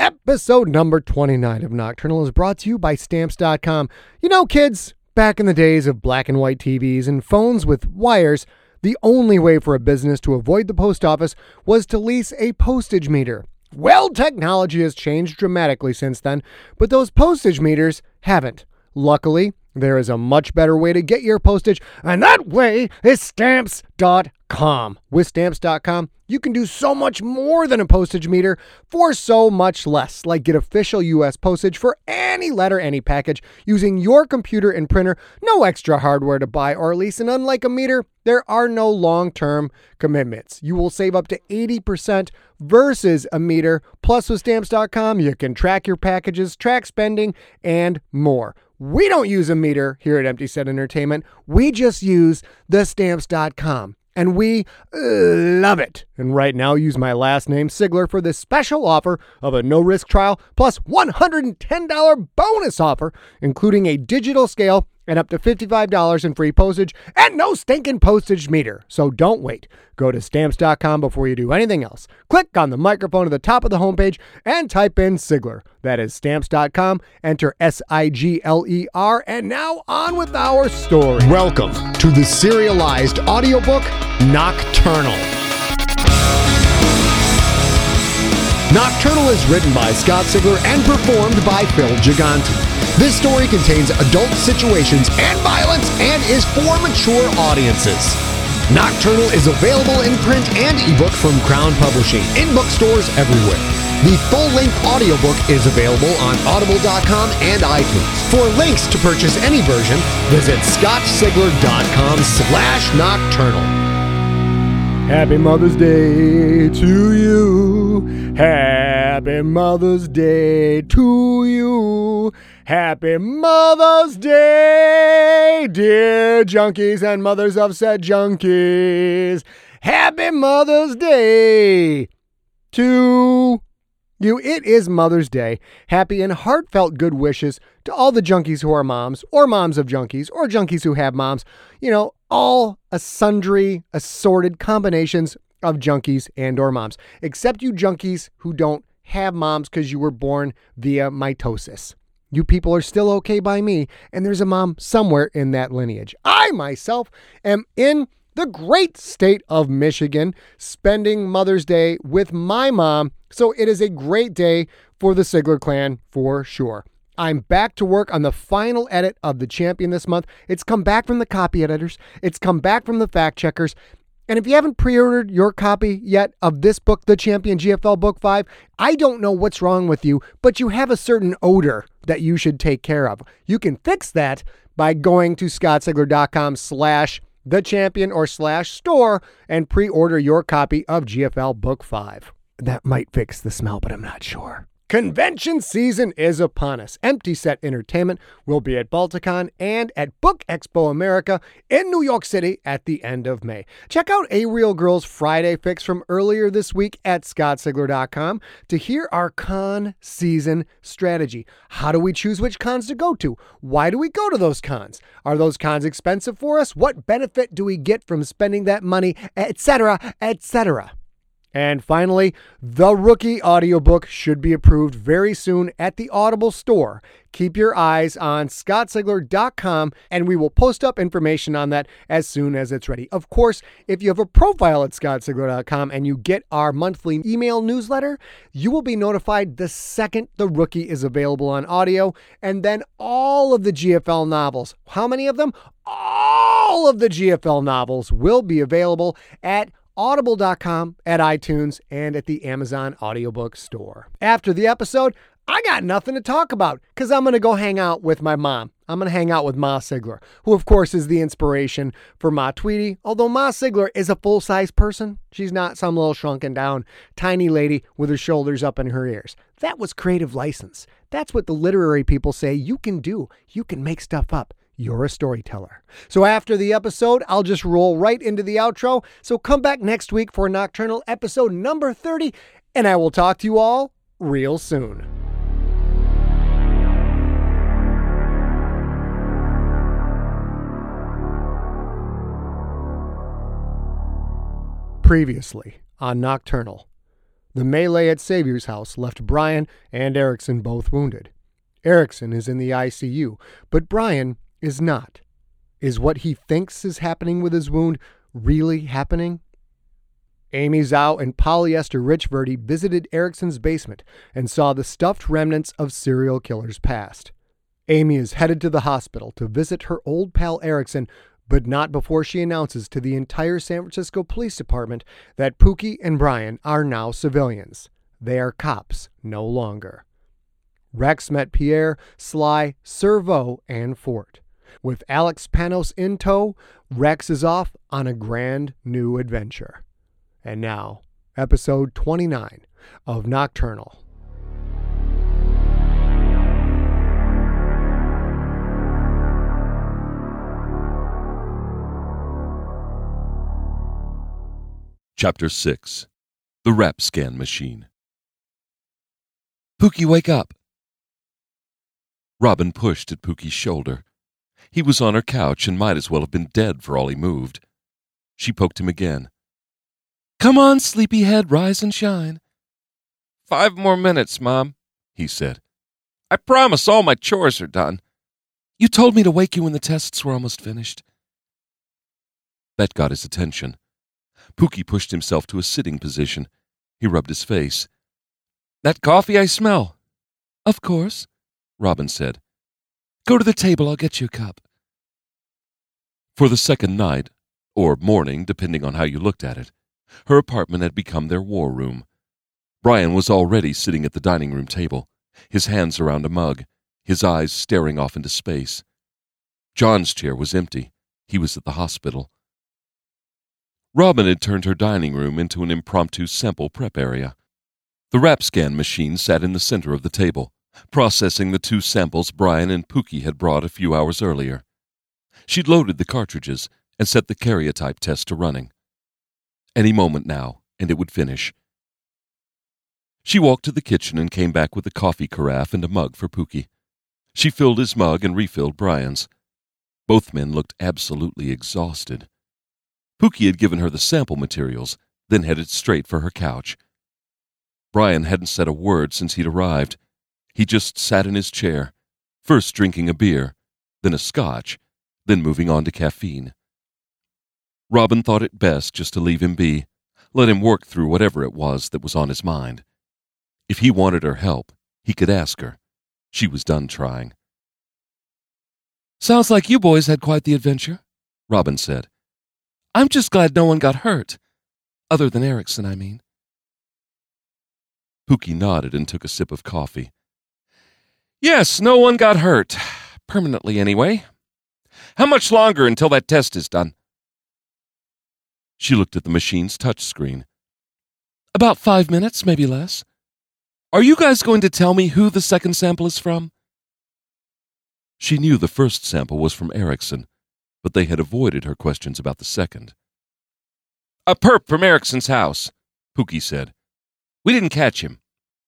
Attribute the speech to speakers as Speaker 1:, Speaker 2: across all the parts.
Speaker 1: Episode number 29 of Nocturnal is brought to you by Stamps.com. You know, kids, back in the days of black and white TVs and phones with wires, the only way for a business to avoid the post office was to lease a postage meter. Well, technology has changed dramatically since then, but those postage meters haven't. Luckily, there is a much better way to get your postage, and that way is Stamps.com. With Stamps.com, you can do so much more than a postage meter for so much less, like get official U.S. postage for any letter, any package, using your computer and printer, no extra hardware to buy or lease, and unlike a meter, there are no long-term commitments. You will save up to 80% versus a meter. Plus, with Stamps.com, you can track your packages, track spending, and more. We don't use a meter here at Empty Set Entertainment. We just use the Stamps.com. And we love it. And right now, use my last name, Sigler, for this special offer of a no-risk trial plus $110 bonus offer, including a digital scale and up to $55 in free postage and no stinking postage meter. So don't wait. Go to Stamps.com before you do anything else. Click on the microphone at the top of the homepage and type in Sigler. That is Stamps.com. Enter Sigler. And now on with our story.
Speaker 2: Welcome to the serialized audiobook Nocturnal. Nocturnal is written by Scott Sigler and performed by Phil Gigante. This story contains adult situations and violence and is for mature audiences. Nocturnal is available in print and ebook from Crown Publishing in bookstores everywhere. The full-length audiobook is available on audible.com and iTunes. For links to purchase any version, visit scottsigler.com/nocturnal.
Speaker 1: Happy Mother's Day to you. Happy Mother's Day to you. Happy Mother's Day, dear junkies and mothers of said junkies. Happy Mother's Day to you. It is Mother's Day. Happy and heartfelt good wishes to all the junkies who are moms, or moms of junkies, or junkies who have moms. You know, all sundry, assorted combinations of junkies and or moms, except you junkies who don't have moms because you were born via mitosis. You people are still okay by me, and there's a mom somewhere in that lineage. I myself am in the great state of Michigan, spending Mother's Day with my mom, so it is a great day for the Sigler clan for sure. I'm back to work on the final edit of The Champion this month. It's come back from the copy editors. It's come back from the fact checkers. And if you haven't pre-ordered your copy yet of this book, The Champion GFL Book 5, I don't know what's wrong with you, but you have a certain odor that you should take care of. You can fix that by going to scottsigler.com/thechampion or /store and pre-order your copy of GFL Book 5. That might fix the smell, but I'm not sure. Convention season is upon us. Empty Set Entertainment will be at Balticon and at Book Expo America in New York City at the end of May. Check out A Real Girl's Friday Fix from earlier this week at scottsigler.com to hear our con season strategy. How do we choose which cons to go to? Why do we go to those cons? Are those cons expensive for us? What benefit do we get from spending that money, etc., etc.? And finally, the Rookie audiobook should be approved very soon at the Audible store. Keep your eyes on scottsigler.com, and we will post up information on that as soon as it's ready. Of course, if you have a profile at scottsigler.com and you get our monthly email newsletter, you will be notified the second The Rookie is available on audio, and then all of the GFL novels. How many of them? All of the GFL novels will be available at audible.com, at iTunes, and at the Amazon audiobook store. After the episode, I got nothing to talk about because I'm going to go hang out with my mom. I'm going to hang out with Ma Sigler, who of course is the inspiration for Ma Tweedy. Although Ma Sigler is a full-size person, she's not some little shrunken down tiny lady with her shoulders up in her ears. That was creative license. That's what the literary people say you can do. You can make stuff up. You're a storyteller. So after the episode, I'll just roll right into the outro. So come back next week for Nocturnal episode number 30, and I will talk to you all real soon. Previously on Nocturnal, The melee at Savior's house left Brian and Erickson both wounded. Erickson is in the ICU, but Brian is not. Is what he thinks is happening with his wound really happening? Amy Zhao and polyester Rich Verdi visited Erickson's basement and saw the stuffed remnants of serial killers past. Amy is headed to the hospital to visit her old pal Erickson, but not before she announces to the entire San Francisco Police Department that Pookie and Brian are now civilians. They are cops no longer. Rex met Pierre, Sly, Servo, and Fort. With Alex Panos in tow, Rex is off on a grand new adventure. And now, episode 29 of Nocturnal.
Speaker 3: Chapter 6. The Rap Scan Machine. Pookie, wake up! Robin pushed at Pookie's shoulder. He was on her couch and might as well have been dead for all he moved. She poked him again. Come on, sleepyhead, rise and shine. 5 more minutes, Mom, he said. I promise all my chores are done. You told me to wake you when the tests were almost finished. That got his attention. Pookie pushed himself to a sitting position. He rubbed his face. That coffee I smell? Of course, Robin said. Go to the table, I'll get you a cup. For the second night, or morning, depending on how you looked at it, her apartment had become their war room. Brian was already sitting at the dining room table, his hands around a mug, his eyes staring off into space. John's chair was empty. He was at the hospital. Robin had turned her dining room into an impromptu sample prep area. The Rap Scan machine sat in the center of the table, processing the 2 samples Brian and Pookie had brought a few hours earlier. She'd loaded the cartridges and set the karyotype test to running. Any moment now, and it would finish. She walked to the kitchen and came back with a coffee carafe and a mug for Pookie. She filled his mug and refilled Brian's. Both men looked absolutely exhausted. Pookie had given her the sample materials, then headed straight for her couch. Brian hadn't said a word since he'd arrived. He just sat in his chair, first drinking a beer, then a scotch, then moving on to caffeine. Robin thought it best just to leave him be, let him work through whatever it was that was on his mind. If he wanted her help, he could ask her. She was done trying. Sounds like you boys had quite the adventure, Robin said. I'm just glad no one got hurt. Other than Erickson, I mean. Pookie nodded and took a sip of coffee. Yes, no one got hurt. Permanently, anyway. How much longer until that test is done? She looked at the machine's touch screen. About 5 minutes, maybe less. Are you guys going to tell me who the second sample is from? She knew the first sample was from Erickson, but they had avoided her questions about the second. A perp from Erickson's house, Pookie said. We didn't catch him.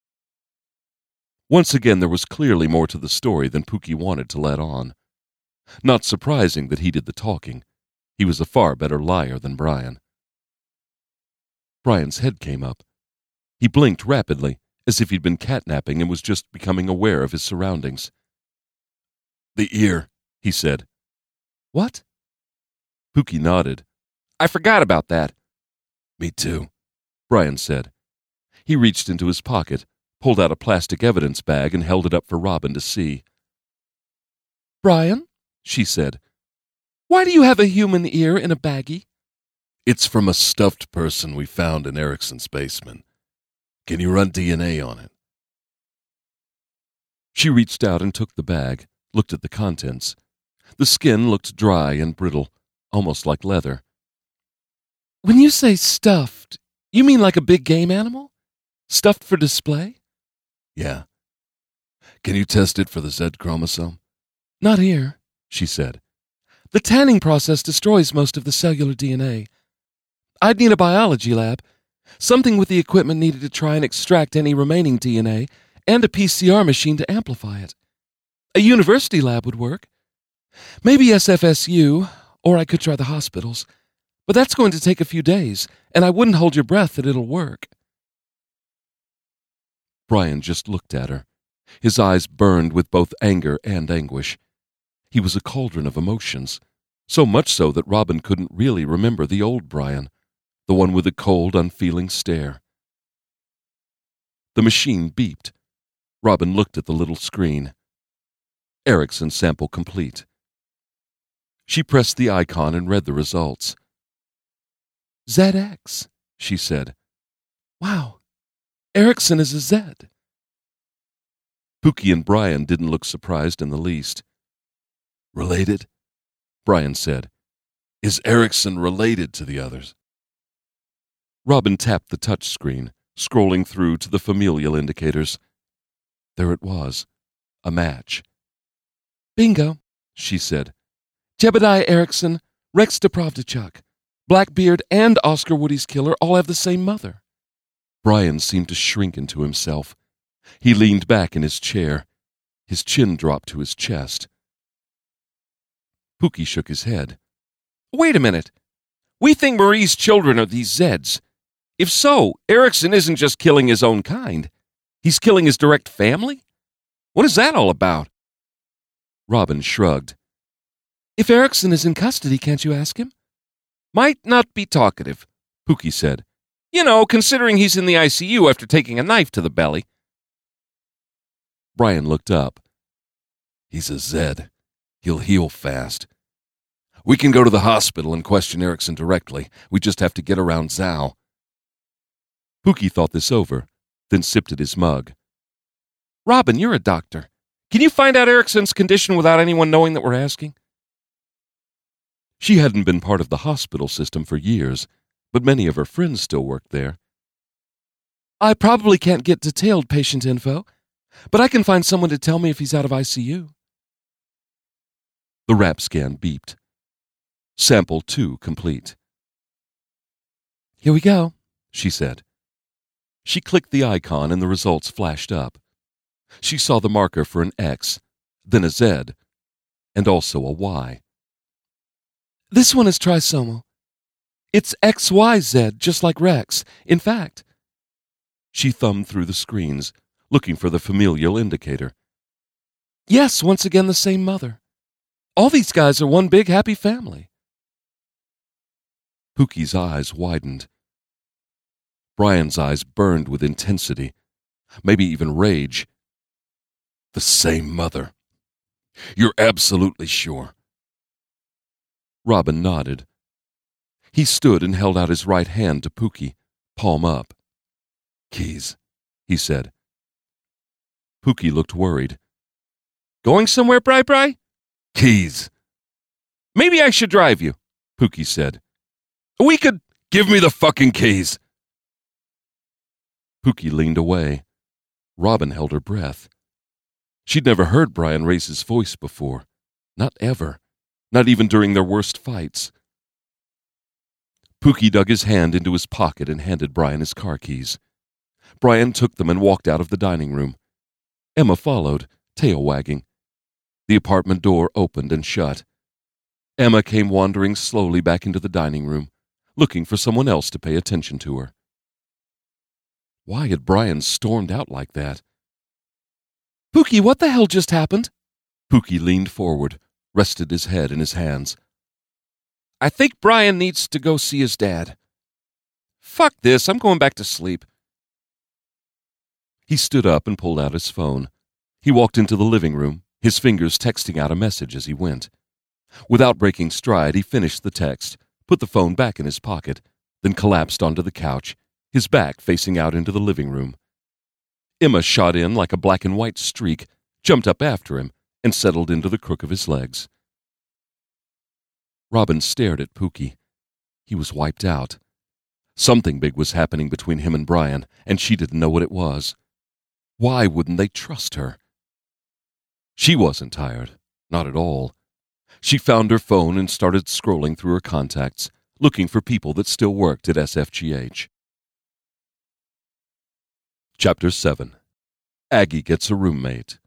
Speaker 3: Once again, there was clearly more to the story than Pookie wanted to let on. Not surprising that he did the talking. He was a far better liar than Brian. Brian's head came up. He blinked rapidly, as if he'd been catnapping and was just becoming aware of his surroundings. The ear, he said. What? Pookie nodded. I forgot about that. Me too, Brian said. He reached into his pocket, pulled out a plastic evidence bag, and held it up for Robin to see. Brian, she said, why do you have a human ear in a baggie? It's from a stuffed person we found in Erickson's basement. Can you run DNA on it? She reached out and took the bag, looked at the contents. The skin looked dry and brittle, almost like leather. When you say stuffed, you mean like a big game animal? Stuffed for display? Yeah. Can you test it for the Z chromosome? Not here, she said. The tanning process destroys most of the cellular DNA. I'd need a biology lab, something with the equipment needed to try and extract any remaining DNA, and a PCR machine to amplify it. A university lab would work. Maybe SFSU, or I could try the hospitals. But that's going to take a few days, and I wouldn't hold your breath that it'll work. Brian just looked at her. His eyes burned with both anger and anguish. He was a cauldron of emotions, so much so that Robin couldn't really remember the old Brian, the one with the cold, unfeeling stare. The machine beeped. Robin looked at the little screen. Erickson sample complete. She pressed the icon and read the results. ZX, she said. Wow, Erickson is a Z. Pookie and Brian didn't look surprised in the least. Related? Brian said. Is Erickson related to the others? Robin tapped the touch screen, scrolling through to the familial indicators. There it was, a match. Bingo, she said. Jebediah Erickson, Rex Deprovdichuk, Blackbeard, and Oscar Woody's killer all have the same mother. Brian seemed to shrink into himself. He leaned back in his chair. His chin dropped to his chest. Pookie shook his head. Wait a minute. We think Marie's children are these Zeds. If so, Erickson isn't just killing his own kind. He's killing his direct family? What is that all about? Robin shrugged. If Erickson is in custody, can't you ask him? Might not be talkative, Pookie said. You know, considering he's in the ICU after taking a knife to the belly. Brian looked up. He's a Zed. He'll heal fast. We can go to the hospital and question Erickson directly. We just have to get around Zhao. Pookie thought this over, then sipped at his mug. Robin, you're a doctor. Can you find out Erickson's condition without anyone knowing that we're asking? She hadn't been part of the hospital system for years, but many of her friends still worked there. I probably can't get detailed patient info, but I can find someone to tell me if he's out of ICU. The RAP scan beeped. Sample 2 complete. Here we go, she said. She clicked the icon and the results flashed up. She saw the marker for an X, then a Z, and also a Y. This one is trisomal. It's XYZ, just like Rex. In fact, she thumbed through the screens, looking for the familial indicator. Yes, once again the same mother. All these guys are one big happy family. Pookie's eyes widened. Brian's eyes burned with intensity, maybe even rage. The same mother. You're absolutely sure? Robin nodded. He stood and held out his right hand to Pookie, palm up. Keys, he said. Pookie looked worried. Going somewhere, Bri? Keys. Maybe I should drive you, Pookie said. We could... Give me the fucking keys. Pookie leaned away. Robin held her breath. She'd never heard Brian raise his voice before. Not ever. Not even during their worst fights. Pookie dug his hand into his pocket and handed Brian his car keys. Brian took them and walked out of the dining room. Emma followed, tail wagging. The apartment door opened and shut. Emma came wandering slowly back into the dining room, looking for someone else to pay attention to her. Why had Brian stormed out like that? Pookie, what the hell just happened? Pookie leaned forward, rested his head in his hands. I think Brian needs to go see his dad. Fuck this, I'm going back to sleep. He stood up and pulled out his phone. He walked into the living room, his fingers texting out a message as he went. Without breaking stride, he finished the text, put the phone back in his pocket, then collapsed onto the couch, his back facing out into the living room. Emma shot in like a black and white streak, jumped up after him, and settled into the crook of his legs. Robin stared at Pookie. He was wiped out. Something big was happening between him and Brian, and she didn't know what it was. Why wouldn't they trust her? She wasn't tired, not at all. She found her phone and started scrolling through her contacts, looking for people that still worked at SFGH. Chapter 7. Aggie Gets a Roommate.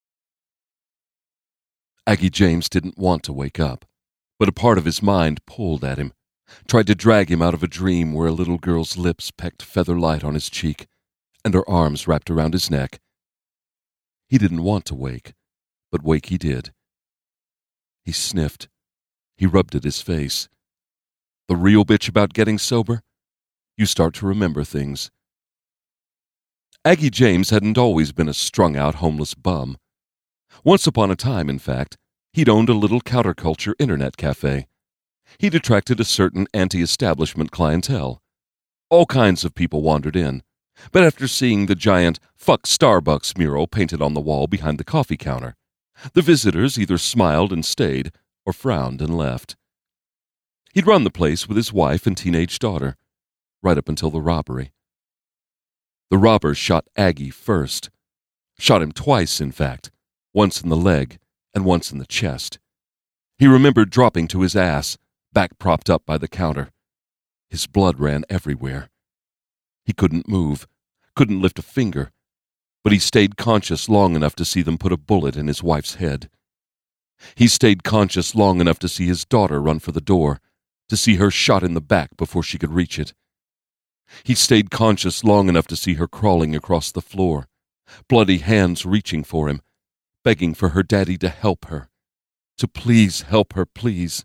Speaker 3: Aggie James didn't want to wake up, but a part of his mind pulled at him, tried to drag him out of a dream where a little girl's lips pecked feather light on his cheek, and her arms wrapped around his neck. He didn't want to wake, but wake he did. He sniffed. He rubbed at his face. The real bitch about getting sober? You start to remember things. Aggie James hadn't always been a strung-out homeless bum. Once upon a time, in fact, he'd owned a little counterculture internet cafe. He'd attracted a certain anti-establishment clientele. All kinds of people wandered in, but after seeing the giant "Fuck Starbucks" mural painted on the wall behind the coffee counter, the visitors either smiled and stayed or frowned and left. He'd run the place with his wife and teenage daughter, right up until the robbery. The robbers shot Aggie first. Shot him twice, in fact, once in the leg and once in the chest. He remembered dropping to his ass, back propped up by the counter. His blood ran everywhere. He couldn't move, couldn't lift a finger, but he stayed conscious long enough to see them put a bullet in his wife's head. He stayed conscious long enough to see his daughter run for the door, to see her shot in the back before she could reach it. He stayed conscious long enough to see her crawling across the floor, bloody hands reaching for him, begging for her daddy to help her, to please help her, please.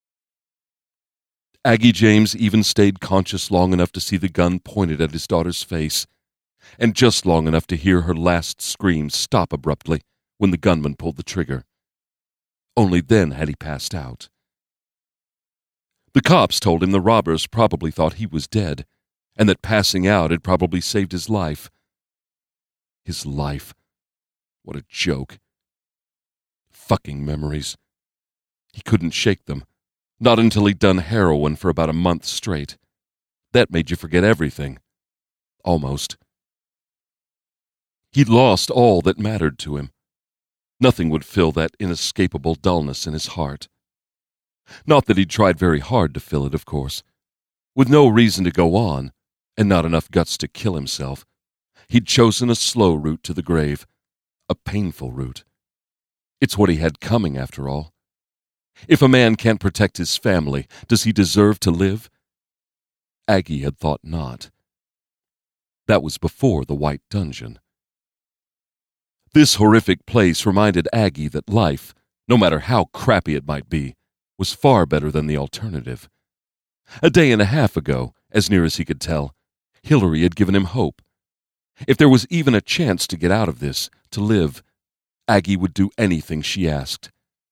Speaker 3: Aggie James even stayed conscious long enough to see the gun pointed at his daughter's face, and just long enough to hear her last scream stop abruptly when the gunman pulled the trigger. Only then had he passed out. The cops told him the robbers probably thought he was dead, and that passing out had probably saved his life. His life. What a joke. Fucking memories. He couldn't shake them. Not until he'd done heroin for about a month straight. That made you forget everything. Almost. He'd lost all that mattered to him. Nothing would fill that inescapable dullness in his heart. Not that he'd tried very hard to fill it, of course. With no reason to go on, and not enough guts to kill himself, he'd chosen a slow route to the grave, a painful route. It's what he had coming, after all. If a man can't protect his family, does he deserve to live? Aggie had thought not. That was before the White Dungeon. This horrific place reminded Aggie that life, no matter how crappy it might be, was far better than the alternative. A day and a half ago, as near as he could tell, Hillary had given him hope. If there was even a chance to get out of this, to live, Aggie would do anything she asked.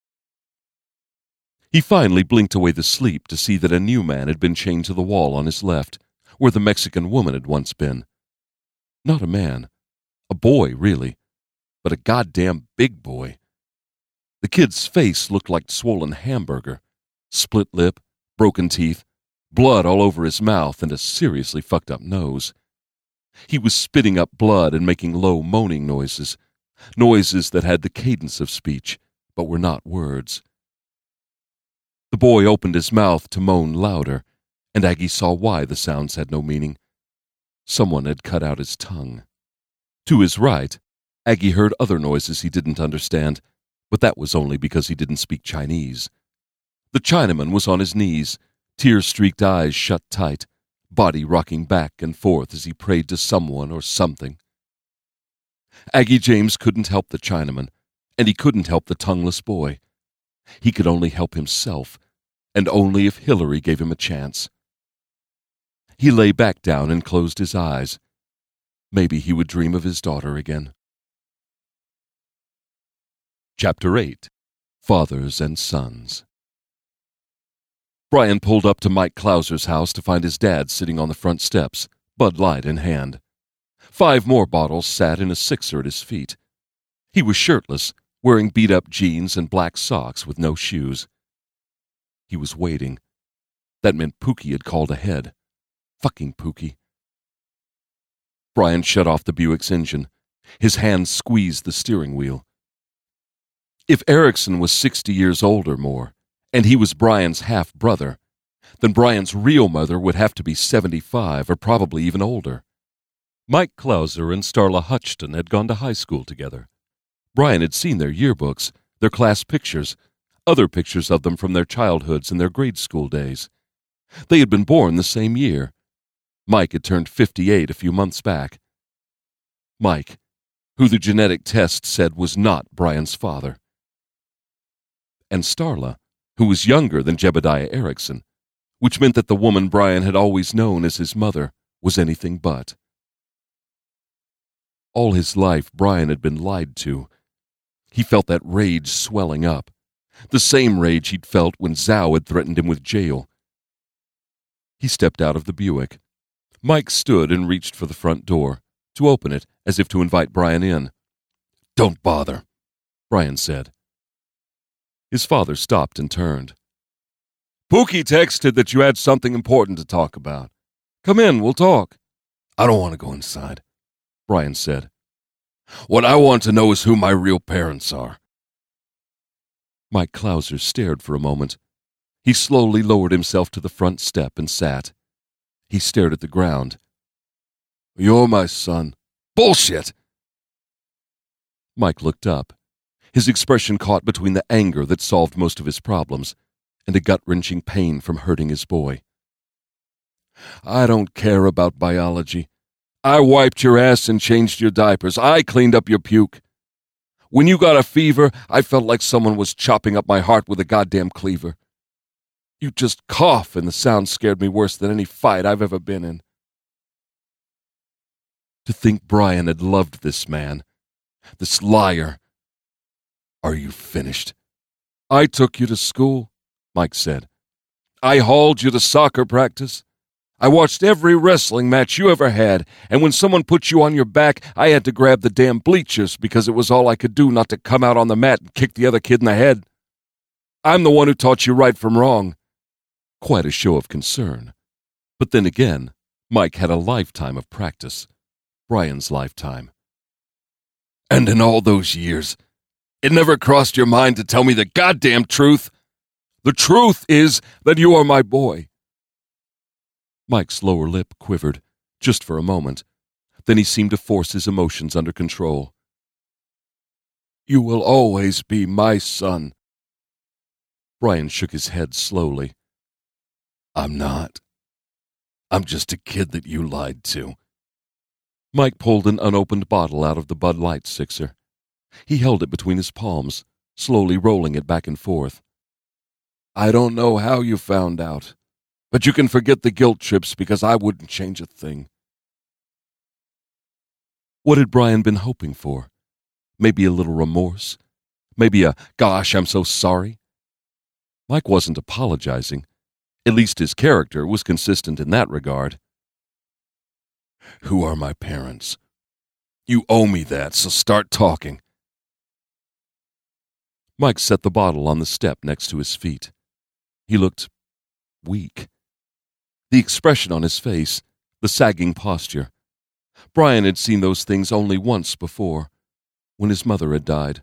Speaker 3: He finally blinked away the sleep to see that a new man had been chained to the wall on his left, where the Mexican woman had once been. Not a man. A boy, really. But a goddamn big boy. The kid's face looked like swollen hamburger. Split lip, broken teeth, blood all over his mouth, and a seriously fucked up nose. He was spitting up blood and making low moaning noises. Noises that had the cadence of speech, but were not words. The boy opened his mouth to moan louder, and Aggie saw why the sounds had no meaning. Someone had cut out his tongue. To his right, Aggie heard other noises he didn't understand, but that was only because he didn't speak Chinese. The Chinaman was on his knees, tear-streaked eyes shut tight, body rocking back and forth as he prayed to someone or something. Aggie James couldn't help the Chinaman, and he couldn't help the tongueless boy. He could only help himself, and only if Hillary gave him a chance. He lay back down and closed his eyes. Maybe he would dream of his daughter again. Chapter 8. Fathers and Sons. Brian pulled up to Mike Clauser's house to find his dad sitting on the front steps, Bud Light in hand. 5 more bottles sat in a sixer at his feet. He was shirtless, wearing beat-up jeans and black socks with no shoes. He was waiting. That meant Pookie had called ahead. Fucking Pookie. Brian shut off the Buick's engine. His hands squeezed the steering wheel. If Erickson was 60 years old or more, and he was Brian's half-brother, then Brian's real mother would have to be 75 or probably even older. Mike Clauser and Starla Hutchton had gone to high school together. Brian had seen their yearbooks, their class pictures, other pictures of them from their childhoods and their grade school days. They had been born the same year. Mike had turned 58 a few months back. Mike, who the genetic test said was not Brian's father. And Starla, who was younger than Jebediah Erickson, which meant that the woman Brian had always known as his mother was anything but. All his life, Brian had been lied to. He felt that rage swelling up, the same rage he'd felt when Zhao had threatened him with jail. He stepped out of the Buick. Mike stood and reached for the front door, to open it as if to invite Brian in. "Don't bother," Brian said. His father stopped and turned. "Pookie texted that you had something important to talk about. Come in, we'll talk." "I don't want to go inside," Brian said. "What I want to know is who my real parents are." Mike Clauser stared for a moment. He slowly lowered himself to the front step and sat. He stared at the ground. "You're my son." "Bullshit!" Mike looked up, his expression caught between the anger that solved most of his problems and a gut-wrenching pain from hurting his boy. "I don't care about biology. I wiped your ass and changed your diapers. I cleaned up your puke. When you got a fever, I felt like someone was chopping up my heart with a goddamn cleaver. You just cough, and the sound scared me worse than any fight I've ever been in." To think Brian had loved this man, this liar. "Are you finished?" "I took you to school," Mike said. "I hauled you to soccer practice. I watched every wrestling match you ever had, and when someone put you on your back, I had to grab the damn bleachers because it was all I could do not to come out on the mat and kick the other kid in the head. I'm the one who taught you right from wrong." Quite a show of concern. But then again, Mike had a lifetime of practice. Brian's lifetime. "And in all those years, it never crossed your mind to tell me the goddamn truth? The truth is that you are my boy." Mike's lower lip quivered, just for a moment. Then he seemed to force his emotions under control. "You will always be my son." Brian shook his head slowly. "I'm not. I'm just a kid that you lied to." Mike pulled an unopened bottle out of the Bud Light sixer. He held it between his palms, slowly rolling it back and forth. "I don't know how you found out, but you can forget the guilt trips because I wouldn't change a thing." What had Brian been hoping for? Maybe a little remorse? Maybe a, "Gosh, I'm so sorry"? Mike wasn't apologizing. At least his character was consistent in that regard. "Who are my parents? You owe me that, so start talking." Mike set the bottle on the step next to his feet. He looked weak. The expression on his face, the sagging posture. Brian had seen those things only once before, when his mother had died.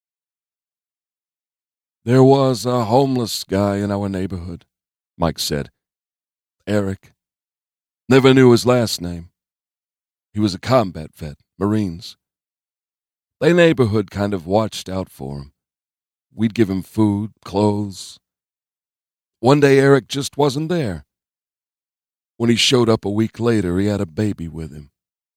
Speaker 3: "There was a homeless guy in our neighborhood," Mike said. "Eric. Never knew his last name. He was a combat vet, Marines. The neighborhood kind of watched out for him. We'd give him food, clothes. One day Eric just wasn't there. When he showed up a week later, he had a baby with him."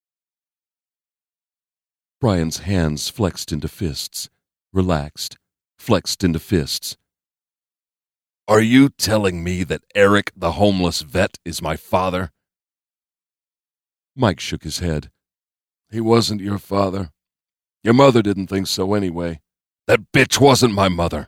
Speaker 3: Brian's hands flexed into fists, relaxed, flexed into fists. "Are you telling me that Eric, the homeless vet, is my father?" Mike shook his head. "He wasn't your father. Your mother didn't think so anyway. That bitch wasn't my mother."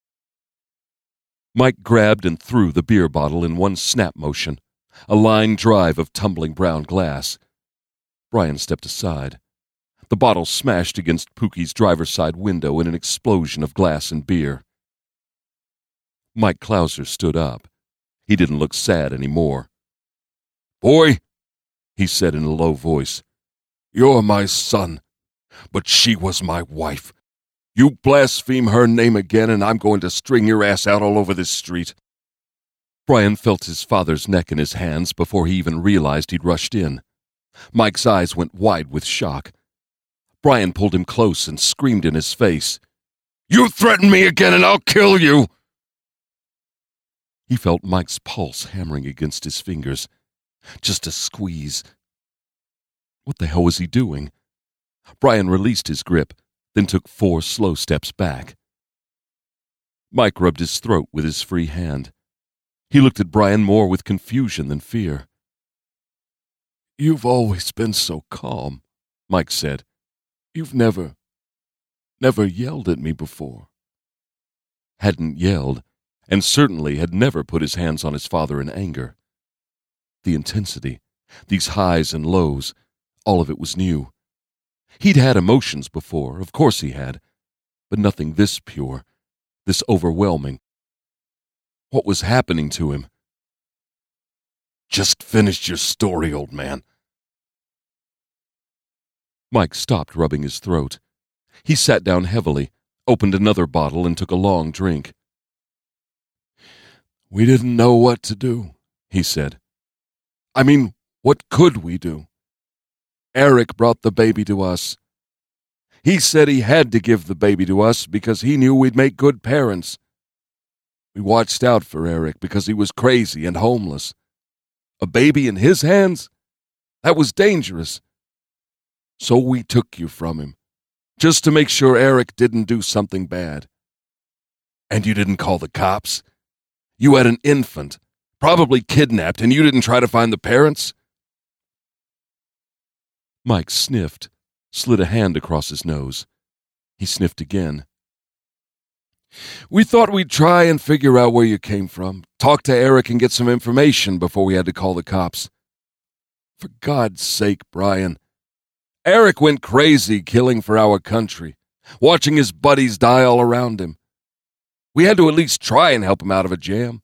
Speaker 3: Mike grabbed and threw the beer bottle in one snap motion, a line drive of tumbling brown glass. Brian stepped aside. The bottle smashed against Pookie's driver's side window in an explosion of glass and beer. Mike Clauser stood up. He didn't look sad anymore. "Boy," he said in a low voice, "you're my son, but she was my wife. You blaspheme her name again, and I'm going to string your ass out all over this street." Brian felt his father's neck in his hands before he even realized he'd rushed in. Mike's eyes went wide with shock. Brian pulled him close and screamed in his face, "You threaten me again and I'll kill you!" He felt Mike's pulse hammering against his fingers. Just a squeeze. What the hell was he doing? Brian released his grip, then took 4 slow steps back. Mike rubbed his throat with his free hand. He looked at Brian more with confusion than fear. "You've always been so calm," Mike said. "You've never yelled at me before." Hadn't yelled, and certainly had never put his hands on his father in anger. The intensity, these highs and lows, all of it was new. He'd had emotions before, of course he had, but nothing this pure, this overwhelming. What was happening to him? "Just finish your story, old man." Mike stopped rubbing his throat. He sat down heavily, opened another bottle, and took a long drink. "We didn't know what to do," he said. "I mean, what could we do? Eric brought the baby to us. He said he had to give the baby to us because he knew we'd make good parents. We watched out for Eric because he was crazy and homeless. A baby in his hands? That was dangerous. So we took you from him, just to make sure Eric didn't do something bad. And you didn't call the cops? You had an infant, probably kidnapped, and you didn't try to find the parents?" Mike sniffed, slid a hand across his nose. He sniffed again. "We thought we'd try and figure out where you came from, talk to Eric and get some information before we had to call the cops. For God's sake, Brian, Eric went crazy killing for our country, watching his buddies die all around him. We had to at least try and help him out of a jam."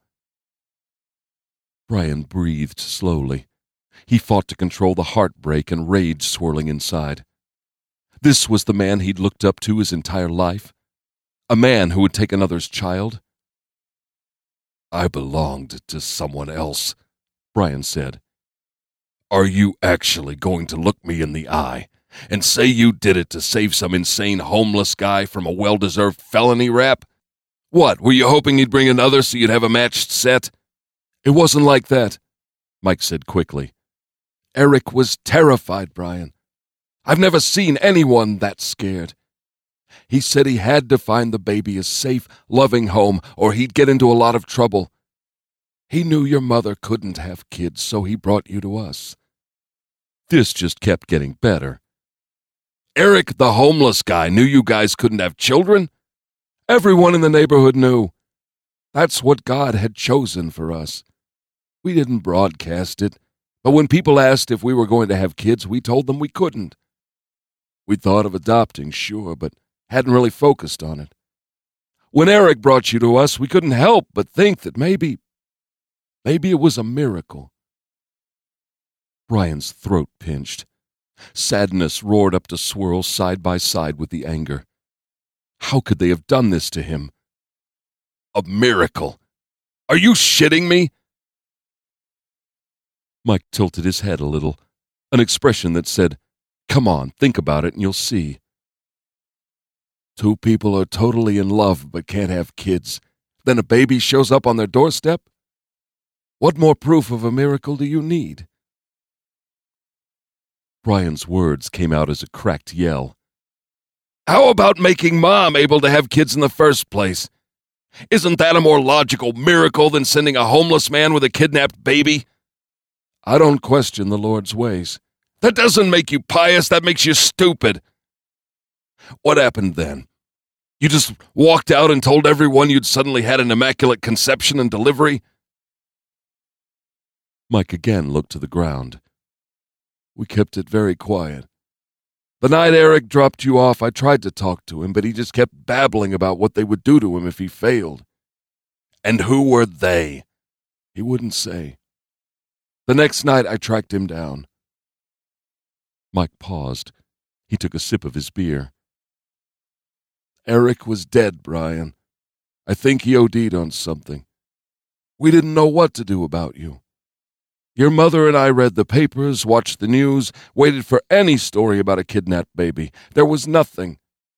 Speaker 3: Brian breathed slowly. He fought to control the heartbreak and rage swirling inside. This was the man he'd looked up to his entire life. A man who would take another's child. "I belonged to someone else," Brian said. "Are you actually going to look me in the eye and say you did it to save some insane homeless guy from a well-deserved felony rap? What, were you hoping he'd bring another so you'd have a matched set?" "It wasn't like that," Mike said quickly. "Eric was terrified, Brian. I've never seen anyone that scared. He said he had to find the baby a safe, loving home or he'd get into a lot of trouble. He knew your mother couldn't have kids, so he brought you to us." This just kept getting better. "Eric, the homeless guy, knew you guys couldn't have children? Everyone in the neighborhood knew. That's what God had chosen for us. We didn't broadcast it, but when people asked if we were going to have kids, we told them we couldn't. We thought of adopting, sure, but hadn't really focused on it. When Eric brought you to us, we couldn't help but think that maybe it was a miracle." Brian's throat pinched. Sadness roared up to swirl side by side with the anger. How could they have done this to him? "A miracle? Are you shitting me?" Mike tilted his head a little, an expression that said, "Come on, think about it and you'll see." "Two people are totally in love but can't have kids. Then a baby shows up on their doorstep? What more proof of a miracle do you need?" Brian's words came out as a cracked yell. "How about making Mom able to have kids in the first place? Isn't that a more logical miracle than sending a homeless man with a kidnapped baby? I don't question the Lord's ways. That doesn't make you pious, that makes you stupid. What happened then? You just walked out and told everyone you'd suddenly had an immaculate conception and delivery?" Mike again looked to the ground. "We kept it very quiet. The night Eric dropped you off, I tried to talk to him, but he just kept babbling about what they would do to him if he failed. And who were they? He wouldn't say. The next night, I tracked him down." Mike paused. He took a sip of his beer. "Eric was dead, Brian. I think he OD'd on something. We didn't know what to do about you. Your mother and I read the papers, watched the news, waited for any story about a kidnapped baby. There was nothing."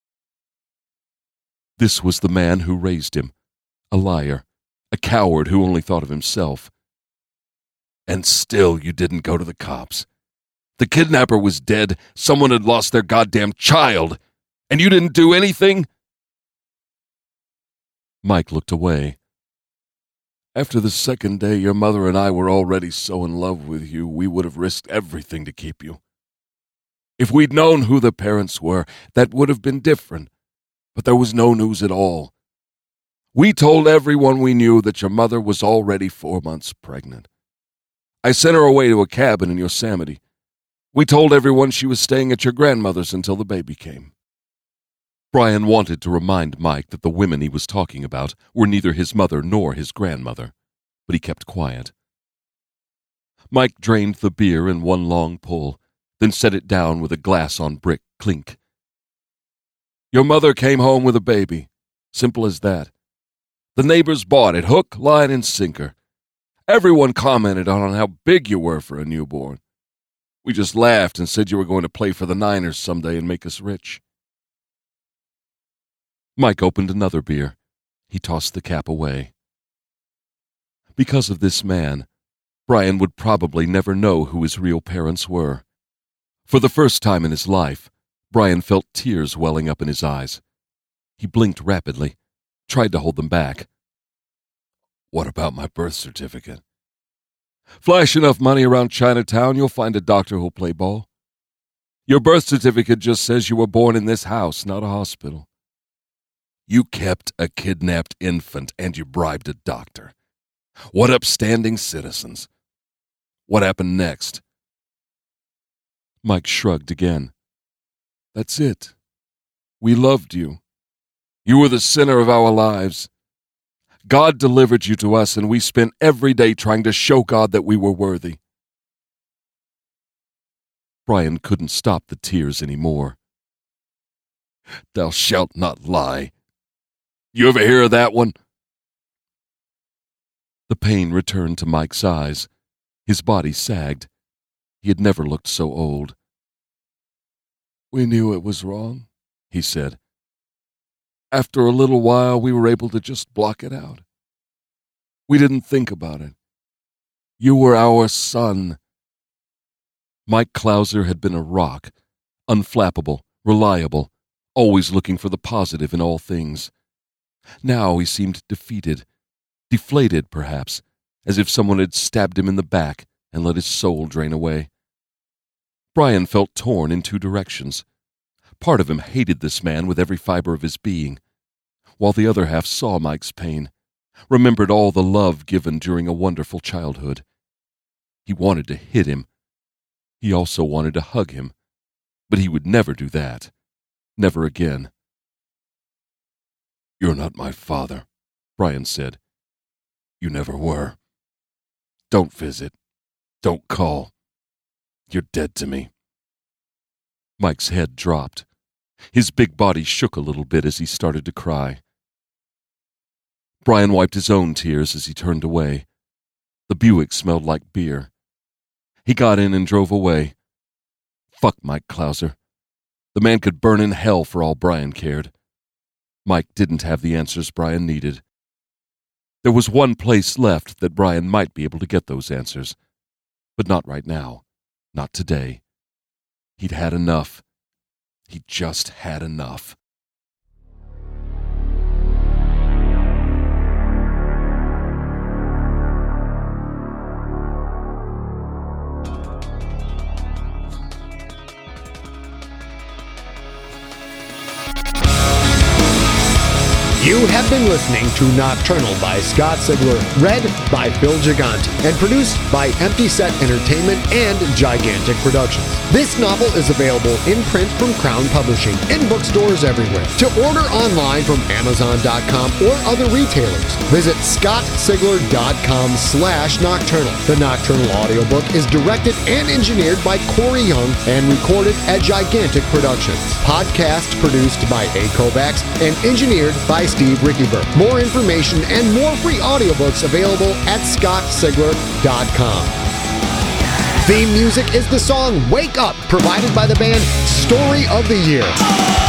Speaker 3: This was the man who raised him, a liar, a coward who only thought of himself. "And still you didn't go to the cops. The kidnapper was dead. Someone had lost their goddamn child. And you didn't do anything? Mike looked away. After the second day, your mother and I were already so in love with you, we would have risked everything to keep you. If we'd known who the parents were, that would have been different. But there was no news at all. We told everyone we knew that your mother was already 4 months pregnant. I sent her away to a cabin in Yosemite. We told everyone she was staying at your grandmother's until the baby came. Brian wanted to remind Mike that the women he was talking about were neither his mother nor his grandmother, but he kept quiet. Mike drained the beer in one long pull, then set it down with a glass-on-brick clink. Your mother came home with a baby. Simple as that. The neighbors bought it, hook, line, and sinker. Everyone commented on how big you were for a newborn. We just laughed and said you were going to play for the Niners someday and make us rich. Mike opened another beer. He tossed the cap away. Because of this man, Brian would probably never know who his real parents were. For the first time in his life, Brian felt tears welling up in his eyes. He blinked rapidly, tried to hold them back. What about my birth certificate? Flash enough money around Chinatown, you'll find a doctor who'll play ball. Your birth certificate just says you were born in this house, not a hospital. You kept a kidnapped infant and you bribed a doctor. What upstanding citizens. What happened next? Mike shrugged again. That's it. We loved you. You were the center of our lives. God delivered you to us, and we spent every day trying to show God that we were worthy. Brian couldn't stop the tears anymore. Thou shalt not lie. You ever hear of that one? The pain returned to Mike's eyes. His body sagged. He had never looked so old. We knew it was wrong, he said. After a little while, we were able to just block it out. We didn't think about it. You were our son. Mike Clouser had been a rock, unflappable, reliable, always looking for the positive in all things. Now he seemed defeated, deflated perhaps, as if someone had stabbed him in the back and let his soul drain away. Brian felt torn in two directions. Part of him hated this man with every fiber of his being, while the other half saw Mike's pain, remembered all the love given during a wonderful childhood. He wanted to hit him. He also wanted to hug him, but he would never do that. Never again. You're not my father, Brian said. You never were. Don't visit. Don't call. You're dead to me. Mike's head dropped. His big body shook a little bit as he started to cry. Brian wiped his own tears as he turned away. The Buick smelled like beer. He got in and drove away. Fuck Mike Clouser. The man could burn in hell for all Brian cared. Mike didn't have the answers Brian needed. There was one place left that Brian might be able to get those answers. But not right now. Not today. He'd had enough. He just had enough.
Speaker 2: You have been listening to Nocturnal by Scott Sigler, read by Phil Gigante, and produced by Empty Set Entertainment and Gigantic Productions. This novel is available in print from Crown Publishing in bookstores everywhere. To order online from Amazon.com or other retailers, visit scottsigler.com/nocturnal. The Nocturnal audiobook is directed and engineered by Corey Young and recorded at Gigantic Productions. Podcast produced by A. Kovacs and engineered by Steve Rickyberg. More information and more free audiobooks available at scottsigler.com. Theme music is the song Wake Up, provided by the band Story of the Year.